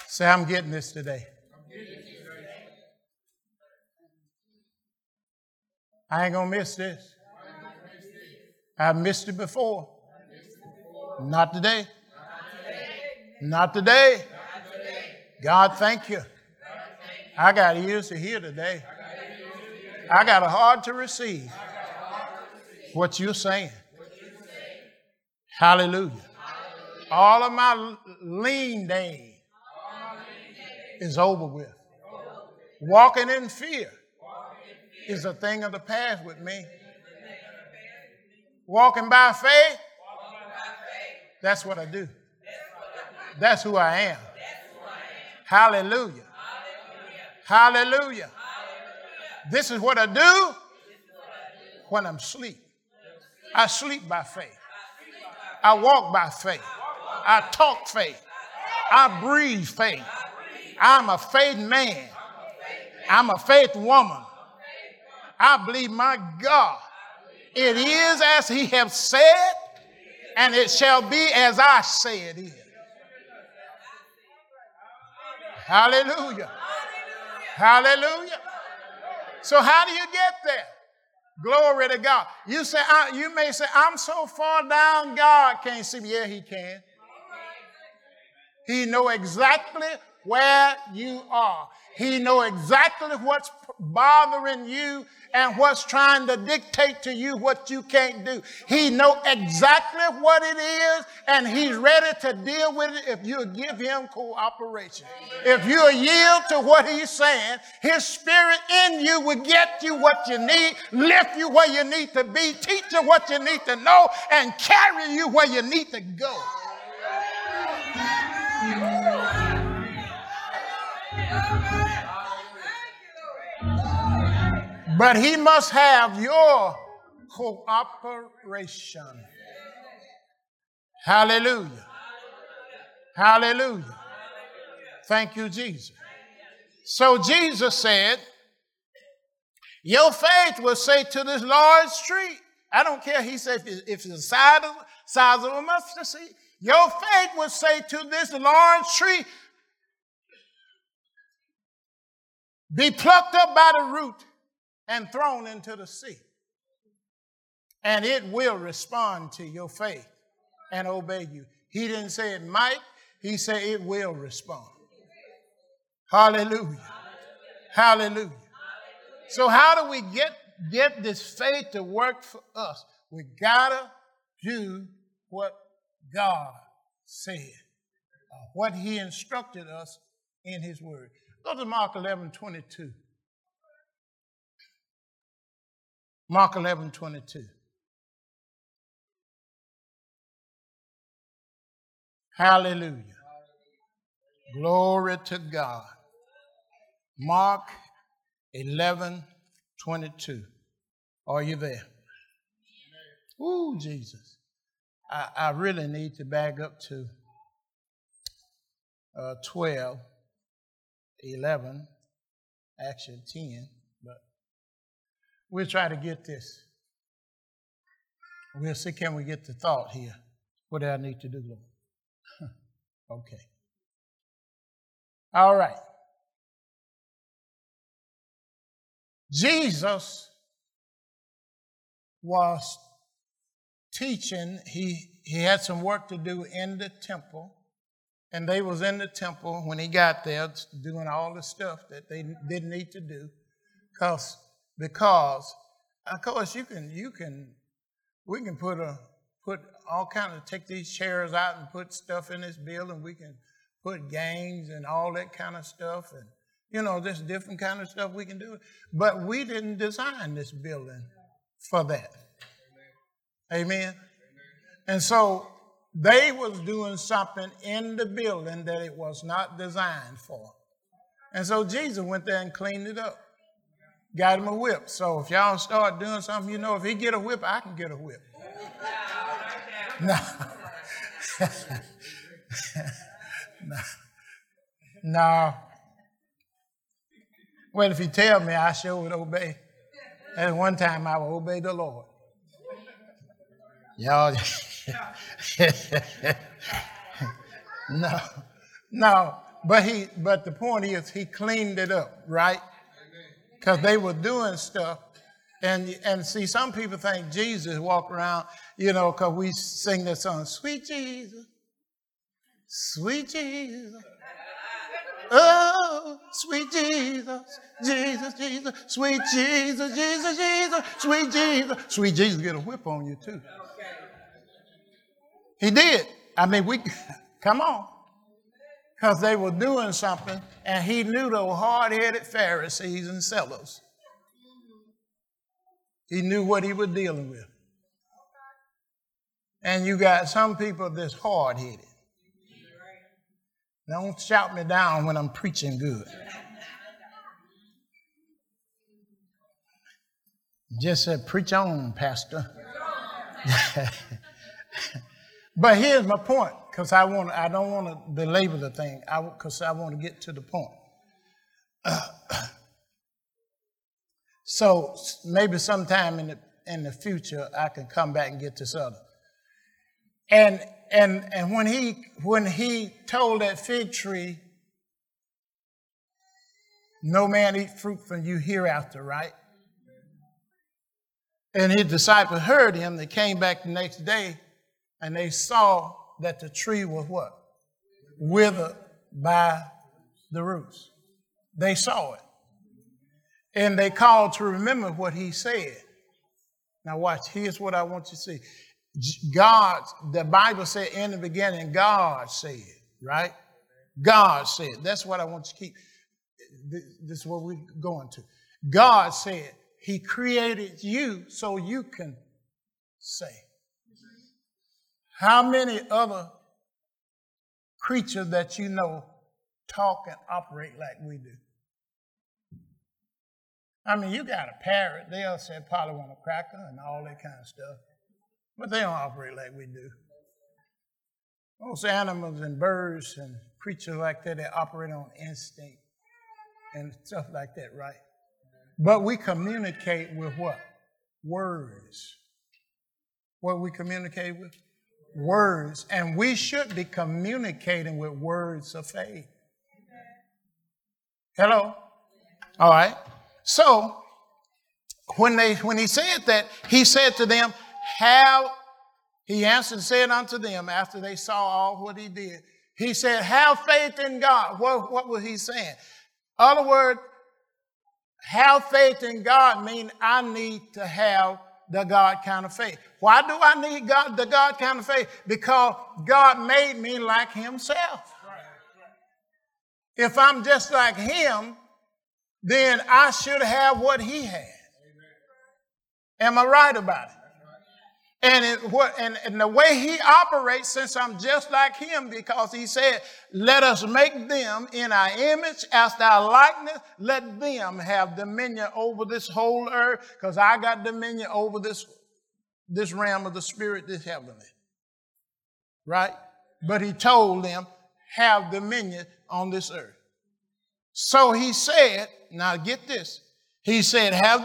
Say, I'm getting this today. I ain't going to miss this. I've missed it before. Not today. Not today. God, thank you. I got ears to hear today. I got a heart to receive what you're saying. Hallelujah. All of my lean days is over with. Walking in fear is a thing of the past with me. Walking by faith, that's what I do. That's who I am. Hallelujah. Hallelujah. This is what I do when I'm asleep. I sleep by faith. I walk by faith. I talk faith. I breathe faith. I'm a faith man. I'm a faith woman. I believe, my God, it is as he has said, and it shall be as I say it is. Hallelujah. Hallelujah. So how do you get there? Glory to God. You may say, I'm so far down, God can't see me. Yeah, he can. He knows exactly where you are. He knows exactly what's bothering you and what's trying to dictate to you what you can't do. He knows exactly what it is, and he's ready to deal with it if you give him cooperation. If you yield to what he's saying, his spirit in you will get you what you need, lift you where you need to be, teach you what you need to know, and carry you where you need to go. But he must have your cooperation. Hallelujah. Hallelujah. Thank you, Jesus. So Jesus said, your faith will say to this large tree, I don't care, he said, if it's the size of a mustard seed, your faith will say to this large tree, be plucked up by the root and thrown into the sea. And it will respond to your faith and obey you. He didn't say it might, he said it will respond. Hallelujah. Hallelujah. So how do we get this faith to work for us? We gotta do what God said, what he instructed us in his word. Go to Mark 11:22. Mark 11:22. Hallelujah. Glory to God. Mark 11:22. Are you there? Ooh, Jesus. I really need to back up to 12, 11, actually 10, but we'll try to get this. We'll see, can we get the thought here? What do I need to do, Lord? Okay. All right. Jesus was teaching. He had some work to do in the temple. And they was in the temple when he got there doing all the stuff that they didn't need to do. Because of course we can put all kind of, take these chairs out and put stuff in this building. We can put games and all that kind of stuff. And, there's different kind of stuff we can do. But we didn't design this building for that. Amen. And so they was doing something in the building that it was not designed for. And so Jesus went there and cleaned it up. Got him a whip. So if y'all start doing something, if he get a whip, I can get a whip. No. Well, if you tell me, I sure would obey. At one time, I will obey the Lord. Y'all. No. But the point is, he cleaned it up, right? Because they were doing stuff. And see, some people think Jesus walked around, because we sing that song, sweet Jesus, sweet Jesus. Oh, sweet Jesus, Jesus, Jesus, sweet Jesus, Jesus, Jesus, sweet Jesus. Sweet Jesus get a whip on you too. He did. Come on. Because they were doing something, and he knew those hard-headed Pharisees and sellers. He knew what he was dealing with. And you got some people that's hard-headed. Don't shout me down when I'm preaching good. Just said, preach on, Pastor. But here's my point, because I don't want to belabor the thing, because I want to get to the point. So maybe sometime in the future I can come back and get this other. And when he told that fig tree, no man eat fruit from you hereafter, right? And his disciples heard him. They came back the next day, and they saw that the tree was what? Withered by the roots. They saw it. And they called to remember what he said. Now watch, here's what I want you to see. God, the Bible said in the beginning, God said, right? God said. That's what I want you to keep. This is what we're going to. God said he created you so you can say. How many other creatures that you know talk and operate like we do? You got a parrot. They'll say probably want a cracker and all that kind of stuff. But they don't operate like we do. Most animals and birds and creatures like that, they operate on instinct and stuff like that, right? But we communicate with what? Words. What we communicate with? Words. And we should be communicating with words of faith. Hello? All right. So, when he said that, he said to them, he answered and said unto them after they saw all what he did. He said, have faith in God. What was he saying? In other words, have faith in God means I need to have the God kind of faith. Why do I need the God kind of faith? Because God made me like himself. If I'm just like him, then I should have what he had. Am I right about it? And the way he operates, since I'm just like him, because he said, let us make them in our image, after our likeness, let them have dominion over this whole earth, because I got dominion over this realm of the spirit, this heavenly. Right? But he told them, have dominion on this earth. So he said, now get this. He said, have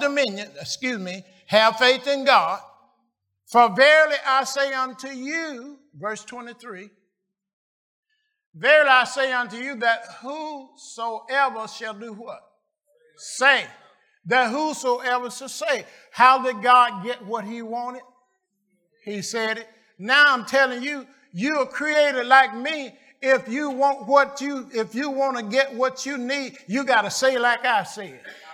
faith in God. For verily I say unto you, verse 23, verily I say unto you that whosoever shall do what? Say. That whosoever shall say. How did God get what he wanted? He said it. Now I'm telling you, you are created like me. If you want to get what you need, you got to say like I said.